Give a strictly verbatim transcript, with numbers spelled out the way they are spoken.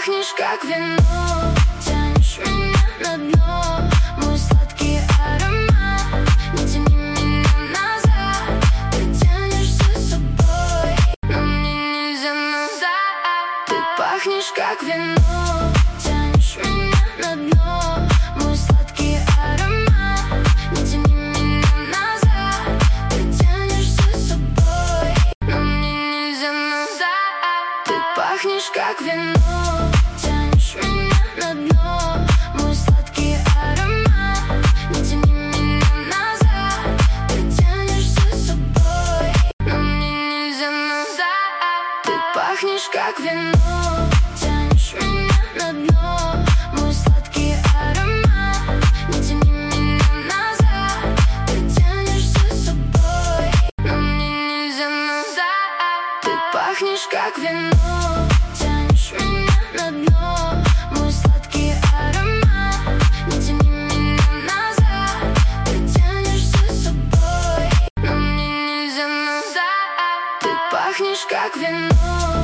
пахнешь как вино, тянешь меня на дно. Мой сладкий аромат, не тяни меня назад. Ты тянешь за собой, но мне нельзя назад. Ты пахнешь как вино, тянешь меня на дно. Мой сладкий аромат, не тяни меня назад. Ты тянешь за собой, но мне нельзя назад. Ты пахнешь как вино, тянешь меня на дно. Мой сладкий аромат, не тяни меня назад. Ты тянешь за собой, но мне нельзя назад. Ты пахнешь как вино, тянешь меня на дно. Мой сладкий аромат, не тяни меня назад. Ты тянешь за собой, но мне нельзя назад. Ты пахнешь как вино, тянешь меня на дно. Мой сладкий аромат, не тяни меня назад. Ты тянешь за собой, но мне нельзя назад. Ты пахнешь как вино.